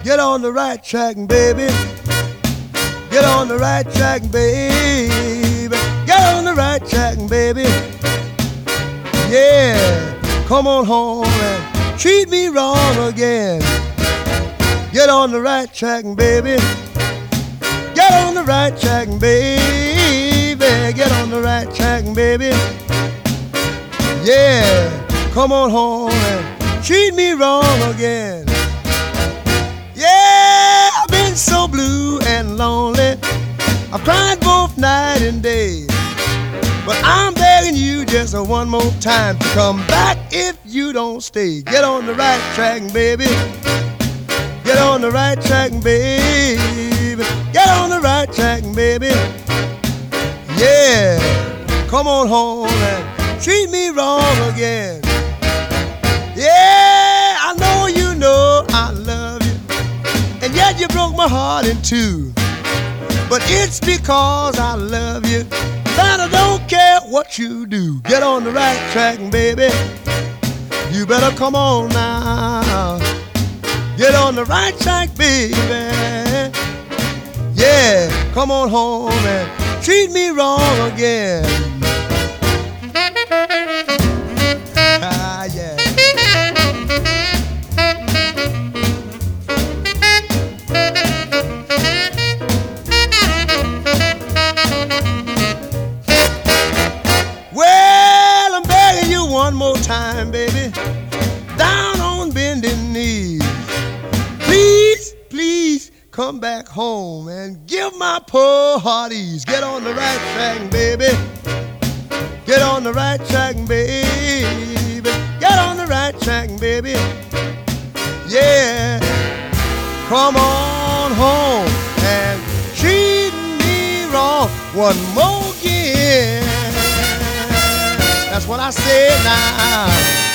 Get on the right track, baby. Get on the right track, baby. Get on the right track, baby. Yeah, come on home and treat me wrong again. Get on the right track, baby. Get on the right track, baby. Get on the right track, baby. Yeah, come on home and treat me wrong again. Yeah, I've been so blue and lonely. I've cried both night and day. But I'm begging you just one more time to come back if you don't stay. Get on the right track, baby. Get on the right track, baby. Get on the right track, baby. Yeah, come on home and treat me wrong again. Yeah, I know I love you, and yet you broke my heart in two. But it's because I love you that I don't care what you do. Get on the right track, baby. You better come on now. Get on the right track, baby. Yeah, come on home and treat me wrong again. Ah, yeah. Well, I'm begging you one more time, baby, down on bending knees. Please, please come back home and give my poor heart ease. Get on the right track, baby. Get on the right track, baby. Get on the right track, baby. Yeah, come on home and treat me wrong one more again. That's what I said now.